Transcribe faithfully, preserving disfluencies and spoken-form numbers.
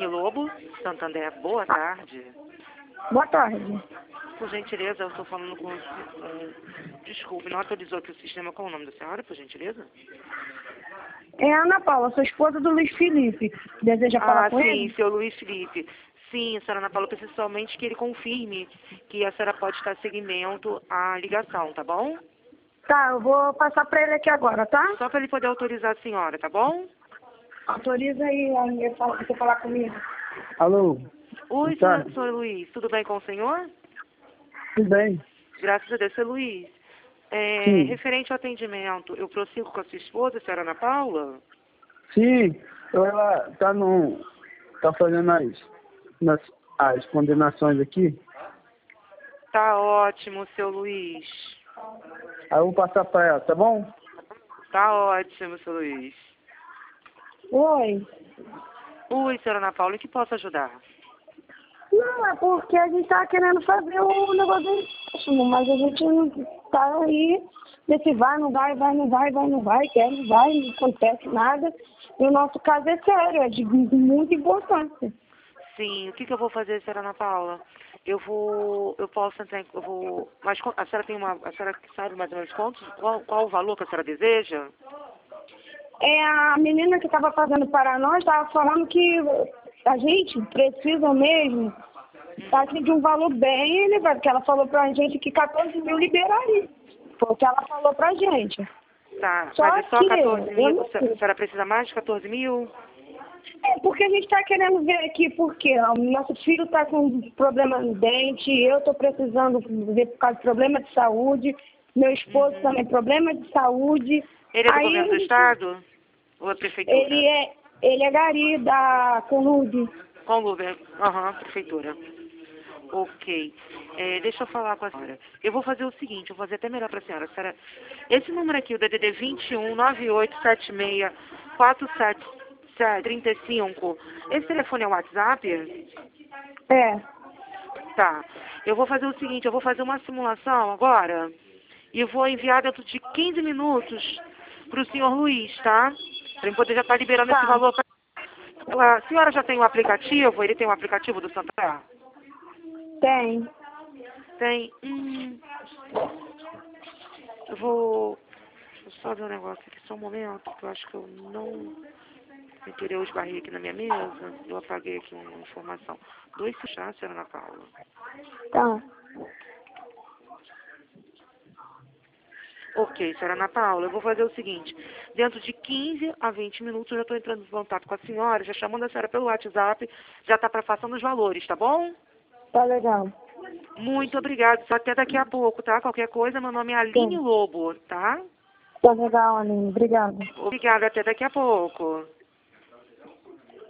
Aline Lobo, Santander. Boa tarde. Boa tarde. Por gentileza, eu estou falando com... com desculpe, não atualizou aqui o sistema. Qual é o nome da senhora, por gentileza? É a Ana Paula, sou esposa do Luiz Felipe. Deseja falar Ah, com sim, ele? seu Luiz Felipe. Sim, senhora Ana Paula, eu preciso somente que ele confirme que a senhora pode estar seguimento à ligação, tá bom? Tá, eu vou passar pra ele aqui agora, tá? Só para ele poder autorizar a senhora, tá bom? Autoriza aí a minha fala, você falar comigo. Alô? Oi, Boa tarde. senhor, senhor Luiz, tudo bem com o senhor? Tudo bem? Graças a Deus, seu Luiz. É, Sim. referente ao atendimento, eu prossigo com a sua esposa, a senhora Ana Paula? Sim, ela tá no. tá fazendo as, nas, as condenações aqui. Tá ótimo, seu Luiz. Aí eu vou passar pra ela, tá bom? Tá ótimo, seu Luiz. Oi. Oi, senhora Ana Paula, em que posso ajudar? Não, é porque a gente tá querendo fazer o negócio do empréstimo, mas a gente não tá aí, desse vai, não vai, vai, não vai, vai, não vai, quer, não vai, não acontece nada. E o nosso caso é sério, é de muita importância. Sim, o que, que eu vou fazer, senhora Ana Paula? Eu vou, eu posso entrar em, eu vou, mas co- a senhora tem uma, a senhora sabe mais ou menos quantos, qual, qual o valor que a senhora deseja? É, a menina que estava fazendo para nós estava falando que a gente precisa mesmo assim, de um valor bem elevado, porque ela falou pra gente que quatorze mil liberaria. Foi o que ela falou pra gente. Tá, Só mas é só que quatorze eu mil, não a sei. senhora precisa mais de quatorze mil? É porque a gente está querendo ver aqui, porque ó, o nosso filho está com problema no dente, eu estou precisando ver por causa de problema de saúde, meu esposo Uhum. também problema de saúde. Ele é do Aí governo a do gente- estado? Ou é prefeitura? ele é, ele é gari da Conlude. Com o governo, aham, prefeitura. Ok. É, deixa eu falar com a senhora. Eu vou fazer o seguinte, eu vou fazer até melhor para a senhora. senhora. Esse número aqui, o D D D vinte e um, nove oito sete seis, quatro sete três cinco, esse telefone é o WhatsApp? É, Tá. Eu vou fazer o seguinte, eu vou fazer uma simulação agora e vou enviar dentro de quinze minutos para o senhor Luiz, tá? Para ele poder já estar liberando tá. esse valor. Pra... A senhora já tem o aplicativo? Ele tem o aplicativo do Santander? Tem. Tem. Hum, eu vou... Deixa eu só ver um negócio aqui, só um momento, que eu acho que eu não... Sem querer eu esbarrei aqui na minha mesa. Eu apaguei aqui uma informação. Dois chás, senhora Ana Paula. Tá. Ok, senhora Ana Paula, eu vou fazer o seguinte. Dentro de quinze a vinte minutos eu já estou entrando em contato com a senhora, já chamando a senhora pelo WhatsApp, já está para passando os valores, tá bom? Tá legal. Muito obrigada. Só até daqui a pouco, tá? Qualquer coisa, meu nome é Aline Sim. Lobo, tá? Tá legal, Aline. Obrigada. Obrigada, até daqui a pouco.